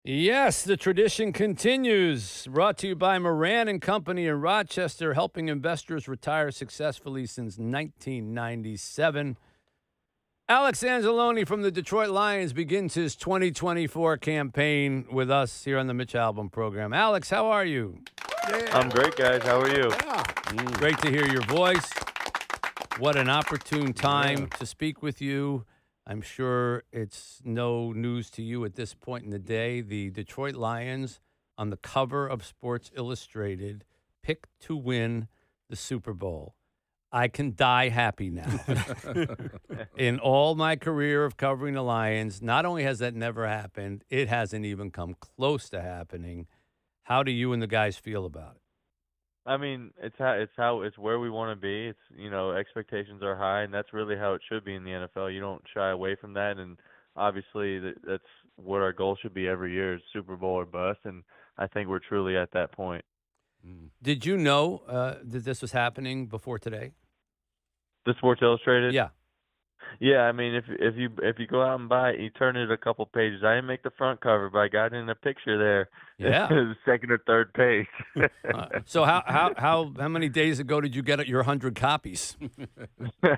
Yes, the tradition continues. Brought to you by Moran and Company in Rochester, helping investors retire successfully since 1997. Alex Anzalone from the Detroit Lions begins his 2024 campaign with us here on the Mitch Albom program. Alex, how are you? I'm great, guys. How are you? Great to hear your voice. What an opportune time to speak with you. I'm sure it's no news to you at this point in the day. The Detroit Lions, on the cover of Sports Illustrated, picked to win the Super Bowl. I can die happy now. In all my career of covering the Lions, not only has that never happened, it hasn't even come close to happening. How do you and the guys feel about it? I mean, it's where we want to be. Expectations are high, and that's really how it should be in the NFL. You don't shy away from that, and obviously that's what our goal should be every year: is Super Bowl or bust. And I think we're truly at that point. Did you know that this was happening before today? The Sports Illustrated. Yeah. Yeah, I mean, if you go out and buy it, you turn it a couple pages. I didn't make the front cover, but I got in a picture there. Yeah. The second or third page. So how many days ago did you get your 100 copies? No,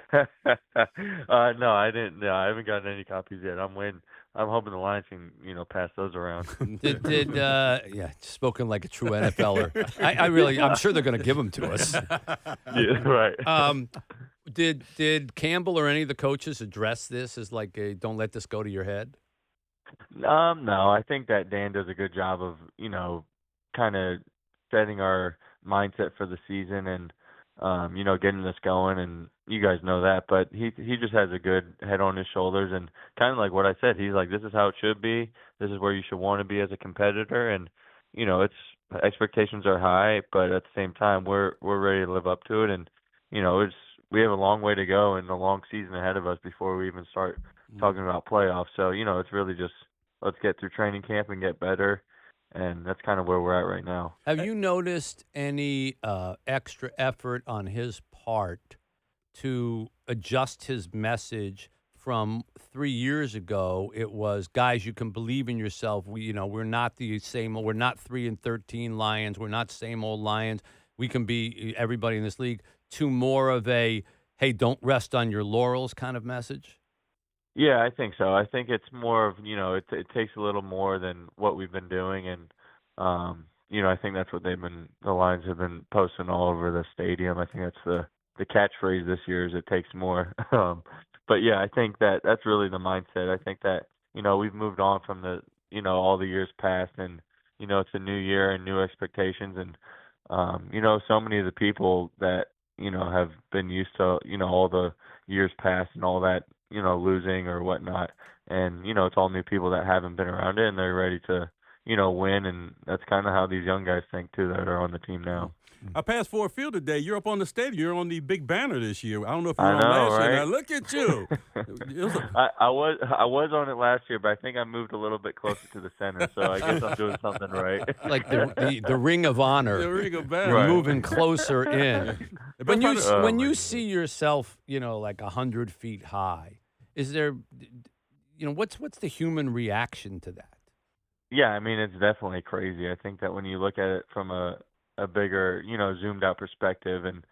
I didn't. No, I haven't gotten any copies yet. I'm waiting. I'm hoping the Lions can, pass those around. Spoken like a true NFLer. I'm sure they're going to give them to us. Yeah, right. Did Campbell or any of the coaches address this as like a don't let this go to your head? No, I think that Dan does a good job of, kind of setting our mindset for the season and, getting us going. And you guys know that, but he just has a good head on his shoulders and kind of like what I said. He's like, this is how it should be. This is where you should want to be as a competitor. And, it's expectations are high, but at the same time, we're ready to live up to it. And, we have a long way to go and a long season ahead of us before we even start talking about playoffs. So, it's really just let's get through training camp and get better. And that's kind of where we're at right now. Have you noticed any extra effort on his part to adjust his message from 3 years ago? It was, guys, you can believe in yourself. We're not the same. We're not 3-13 Lions. We're not same old Lions. We can be everybody in this league. To more of a, hey, don't rest on your laurels kind of message? Yeah, I think so. I think it's more of, it takes a little more than what we've been doing. And, I think that's what the Lions have been posting all over the stadium. I think that's the catchphrase this year is it takes more. But yeah, I think that's really the mindset. I think that, we've moved on from all the years past and, it's a new year and new expectations. And, so many of the people that, have been used to, all the years past and all that, losing or whatnot. And, it's all new people that haven't been around it and they're ready to, win. And that's kind of how these young guys think too that are on the team now. I passed Ford Field today. You're up on the stadium. You're on the big banner this year. I don't know if you I were know, on last right? year. Now look at you. I was on it last year, but I think I moved a little bit closer to the center, so I guess I'm doing something right. Like the Ring of Honor. The Ring of You're Honor. moving closer in. When you see yourself, like 100 feet high, is there, what's the human reaction to that? Yeah, I mean, it's definitely crazy. I think that when you look at it from a bigger, zoomed out perspective, and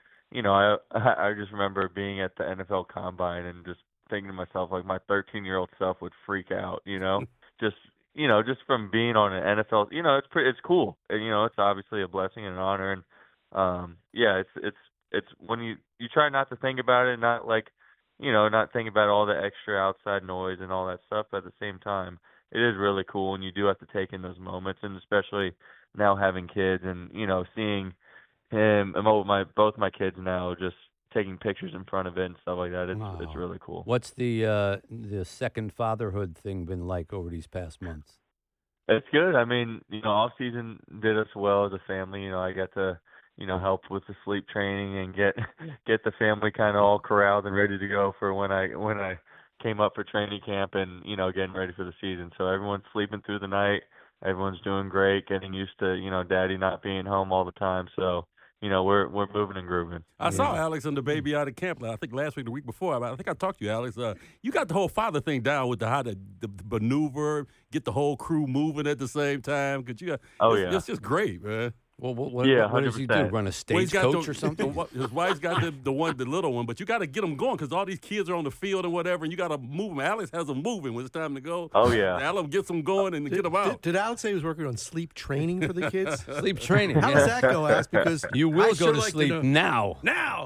I just remember being at the NFL Combine and just thinking to myself, like my 13-year-old self would freak out, just just from being on an NFL, it's cool, and, it's obviously a blessing and an honor, and yeah, it's when you try not to think about it, not like, not think about all the extra outside noise and all that stuff, but at the same time, it is really cool, and you do have to take in those moments, and especially now having kids and, seeing him and both my kids now just taking pictures in front of it and stuff like that. It's really cool. What's the second fatherhood thing been like over these past months? It's good. I mean, off season did us well as a family. I got to, help with the sleep training and get the family kind of all corralled and ready to go for when I came up for training camp and, getting ready for the season. So everyone's sleeping through the night. Everyone's doing great, getting used to, Daddy not being home all the time. So, we're moving and grooving. I saw Alex and the baby out of camp. I think last week, the week before. I think I talked to you, Alex. You got the whole father thing down with how the maneuver, get the whole crew moving at the same time. It's just great, man. Well, what does he do? 100%. Run a stagecoach or something? His wife's got the little one, but you got to get them going because all these kids are on the field and whatever, and you got to move them. Alex has them moving when it's time to go. Oh, yeah. Alex gets them going and get them out. Did Alex say he was working on sleep training for the kids? Sleep training. How does that go, Alex? Because you will go to like sleep now. Now.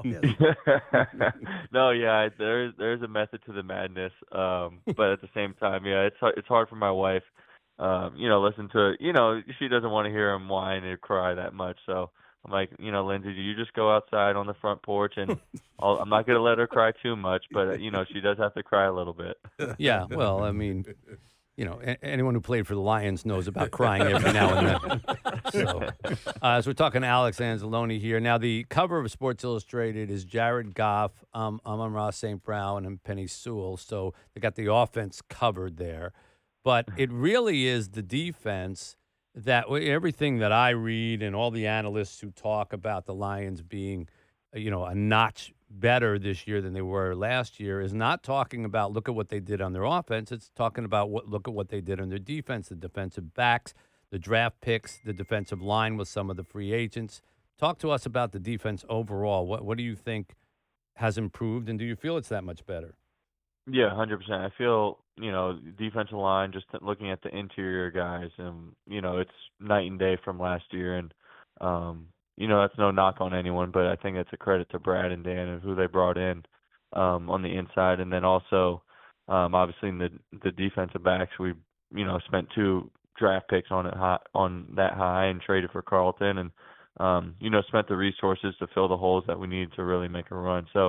No, yeah, there's a method to the madness, but at the same time, yeah, it's hard for my wife. Listen to, she doesn't want to hear him whine or cry that much. So I'm like, Lindsay, you just go outside on the front porch, and I'm not going to let her cry too much, but, she does have to cry a little bit. Yeah, well, I mean, anyone who played for the Lions knows about crying every now and then. So, as we're talking to Alex Anzalone here, now the cover of Sports Illustrated is Jared Goff, Amon-Ra St. Brown, and Penei Sewell. So they got the offense covered there. But it really is the defense that everything that I read and all the analysts who talk about the Lions being, a notch better this year than they were last year is not talking about look at what they did on their offense. It's talking about look at what they did on their defense, the defensive backs, the draft picks, the defensive line with some of the free agents. Talk to us about the defense overall. What do you think has improved, and do you feel it's that much better? Yeah, 100%. I feel, defensive line, just looking at the interior guys, it's night and day from last year. And, that's no knock on anyone, but I think it's a credit to Brad and Dan and who they brought in on the inside. And then also, obviously, in the defensive backs, we, spent 2 draft picks on that high and traded for Carlton and, spent the resources to fill the holes that we needed to really make a run. So,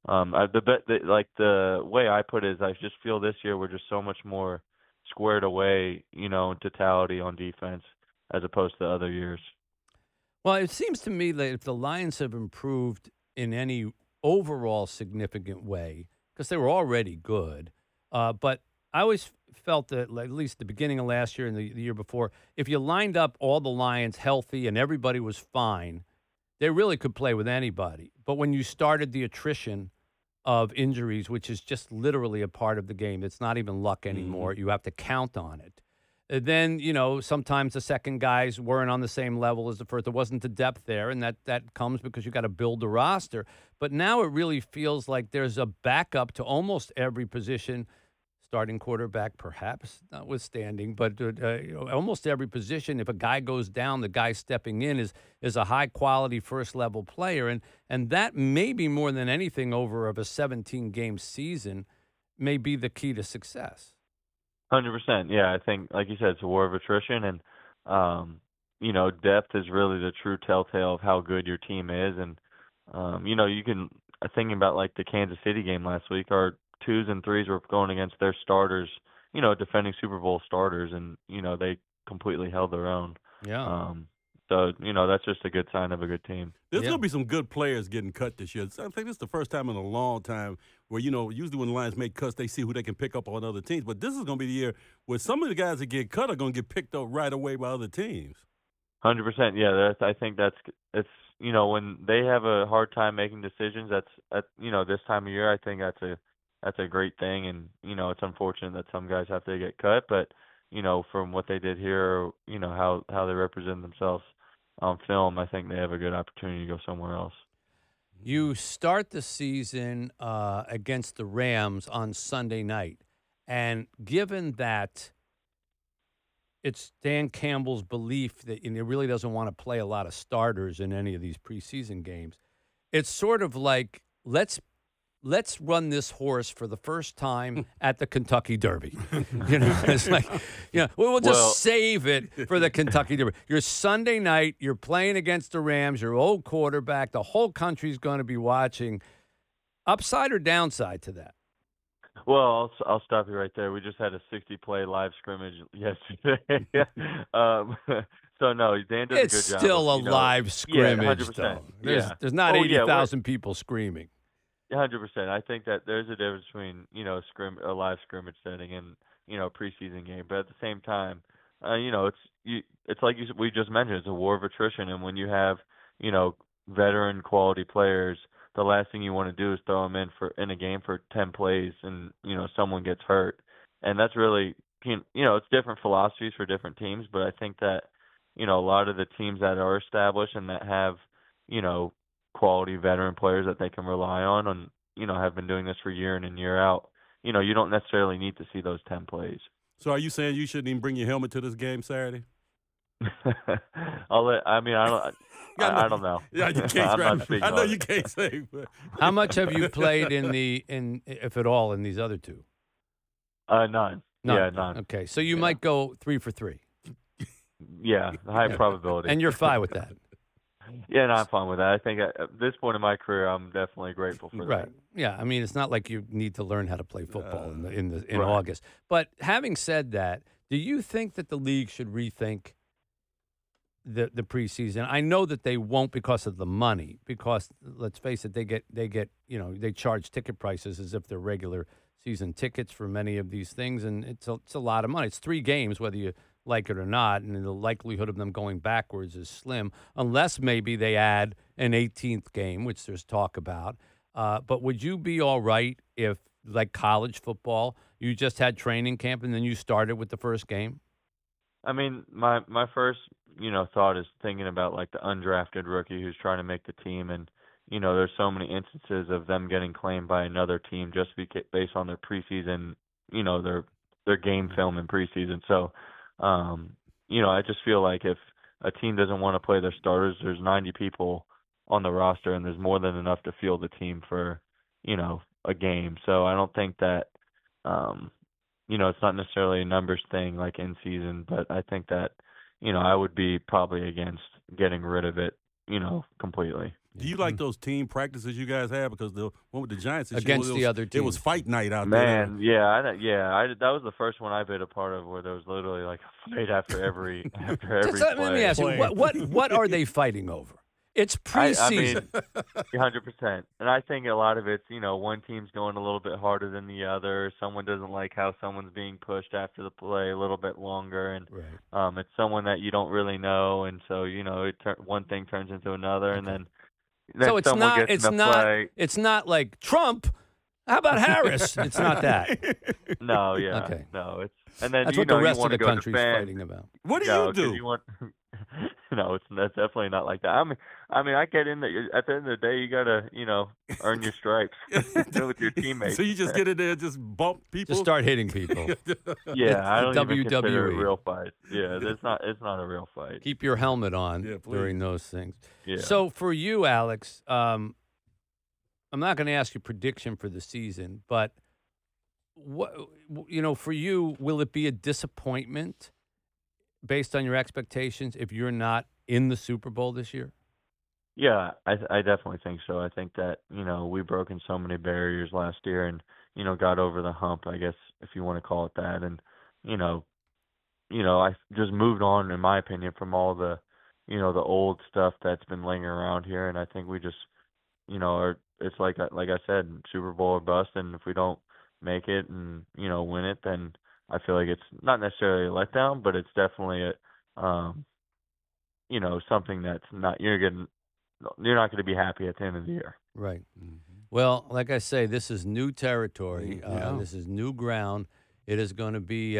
the way I put it is I just feel this year we're just so much more squared away, in totality on defense as opposed to other years. Well, it seems to me that if the Lions have improved in any overall significant way, because they were already good, but I always felt that, at least the beginning of last year and the year before, if you lined up all the Lions healthy and everybody was fine, they really could play with anybody. But when you started the attrition of injuries, which is just literally a part of the game, it's not even luck anymore. You have to count on it. Then, sometimes the second guys weren't on the same level as the first. There wasn't the depth there, and that comes because you got to build the roster. But now it really feels like there's a backup to almost every position. Starting quarterback, perhaps notwithstanding, but almost every position. If a guy goes down, the guy stepping in is a high quality first level player, and that may be more than anything over of a 17-game season may be the key to success. 100%. Yeah, I think, like you said, it's a war of attrition, and depth is really the true telltale of how good your team is. And you can thinking about like the Kansas City game last week, our 2s and 3s were going against their starters, defending Super Bowl starters, and, they completely held their own. Yeah. So, that's just a good sign of a good team. There's going to be some good players getting cut this year. I think this is the first time in a long time where, usually when the Lions make cuts, they see who they can pick up on other teams. But this is going to be the year where some of the guys that get cut are going to get picked up right away by other teams. 100%. Yeah, I think it's when they have a hard time making decisions, that's this time of year, I think that's a great thing, and it's unfortunate that some guys have to get cut, but from what they did here, how they represent themselves on film, I think they have a good opportunity to go somewhere else. You start the season against the Rams on Sunday night, and given that it's Dan Campbell's belief that he really doesn't want to play a lot of starters in any of these preseason games, it's sort of like let's run this horse for the first time at the Kentucky Derby. It's like, we'll just save it for the Kentucky Derby. Your Sunday night, you're playing against the Rams, your old quarterback, the whole country's going to be watching. Upside or downside to that? Well, I'll stop you right there. We just had a 60-play live scrimmage yesterday. So, no, Dan does a good job. It's still a live scrimmage, though. There's not 80,000 people screaming. 100%. I think that there's a difference between a live scrimmage setting and a preseason game, but at the same time, it's like we just mentioned, it's a war of attrition, and when you have veteran quality players, the last thing you want to do is throw them in a game for 10 plays and, someone gets hurt. And that's really, it's different philosophies for different teams, but I think that, a lot of the teams that are established and that have, quality veteran players that they can rely on and, have been doing this for year in and year out, you don't necessarily need to see those 10 plays. So are you saying you shouldn't even bring your helmet to this game Saturday? I don't know. Yeah, you can't. I know you can't say. But. How much have you played if at all, in these other two? None. Yeah, none. Okay, so you might go 3 for 3. Yeah, high probability. And you're fine with that. Yeah, no, I'm fine with that. I think at this point in my career, I'm definitely grateful for that. Right. Yeah. I mean, it's not like you need to learn how to play football in right. August. But having said that, do you think that the league should rethink the preseason? I know that they won't because of the money. Because let's face it, they get they charge ticket prices as if they're regular season tickets for many of these things, and it's a lot of money. It's 3 games, whether you like it or not, and the likelihood of them going backwards is slim, unless maybe they add an 18th game, which there's talk about. But would you be all right if, like college football, you just had training camp and then you started with the first game? I mean, my first, thought is thinking about like the undrafted rookie who's trying to make the team, and there's so many instances of them getting claimed by another team just based on their preseason, their game film in preseason. So, I just feel like if a team doesn't want to play their starters, there's 90 people on the roster, and there's more than enough to field the team for, a game. So I don't think that, it's not necessarily a numbers thing like in season, but I think that, I would be probably against getting rid of it, completely. Do you like those team practices you guys have? Because the one with the Giants against the other team, it was fight night out there. Man, that was the first one I've been a part of where there was literally like a fight after every play. Let me ask you, what are they fighting over? It's preseason. 100%. And I think a lot of it's, one team's going a little bit harder than the other. Someone doesn't like how someone's being pushed after the play a little bit longer, and right. It's someone that you don't really know, and so one thing turns into another, and then so it's not like Trump. How about Harris? It's not that. No, yeah, okay. No, it's and then that's what the rest of the country's fighting about. What do you do? That's definitely not like that. I mean, I get in there. At the end of the day, you gotta, earn your stripes with your teammates. So you just get in there, and just bump people, just start hitting people. Yeah, I don't even consider it WWE. a real fight. Yeah, it's not a real fight. Keep your helmet on during those things. Yeah. So for you, Alex, I'm not going to ask you prediction for the season, but what for you, will it be a disappointment based on your expectations if you're not in the Super Bowl this year? Yeah, I definitely think so. I think that, we broke in so many barriers last year and, got over the hump, I guess, if you want to call it that. And, I just moved on, in my opinion, from all the, the old stuff that's been lingering around here. And I think we just, it's like I said, Super Bowl or bust. And if we don't make it and, win it, then I feel like it's not necessarily a letdown, but it's definitely something that's not you're not going to be happy at the end of the year. Right. Mm-hmm. Well, like I say, this is new territory. This is new ground. It is going to be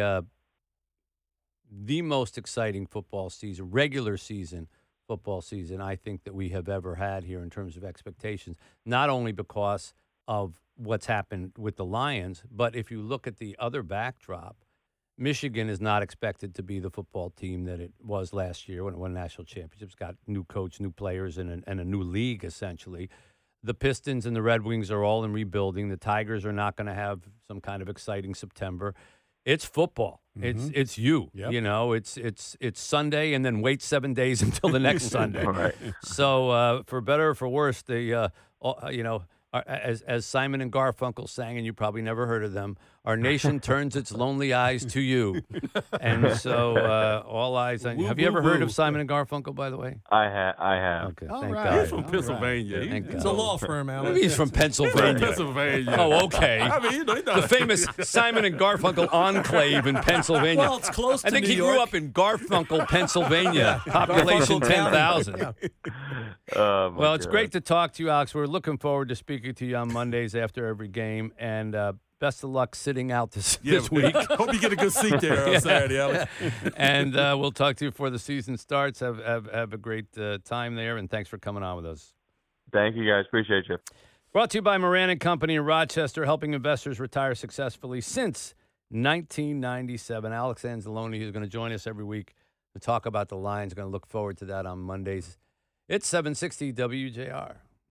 the most exciting football season, regular season football season, I think, that we have ever had here in terms of expectations, not only because of what's happened with the Lions, but if you look at the other backdrop, Michigan is not expected to be the football team that it was last year when it won national championships, got new coach, new players, and a new league, essentially. The Pistons and the Red Wings are all in rebuilding. The Tigers are not going to have some kind of exciting September. It's football. Mm-hmm. It's you. Yep. It's Sunday, and then wait 7 days until the next Sunday. Right. So for better or for worse, as Simon and Garfunkel sang, and you probably never heard of them, our nation turns its lonely eyes to you. And so all eyes on you. Woo, Have you ever woo, heard woo. of Simon and Garfunkel, by the way? I have. Okay, All thank right. God. He's from All Pennsylvania. right. He- Thank he's It's God. a law firm, Alex. Maybe he's from from Pennsylvania. Pennsylvania. Oh, okay. I mean, he's The not famous Simon and Garfunkel enclave in Pennsylvania. Well, it's close to I think New he York. grew up in Garfunkel, Pennsylvania. Population Garfunkel County. 10,000. Yeah. Well, it's great to talk to you, Alex. We're looking forward to speaking to you on Mondays after every game. And best of luck sitting out this week. Hope you get a good seat there on Saturday, Alex. And we'll talk to you before the season starts. Have a great time there. And thanks for coming on with us. Thank you, guys. Appreciate you. Brought to you by Moran & Company in Rochester, helping investors retire successfully since 1997. Alex Anzalone is going to join us every week to talk about the Lions. Going to look forward to that on Mondays. It's 760 WJR.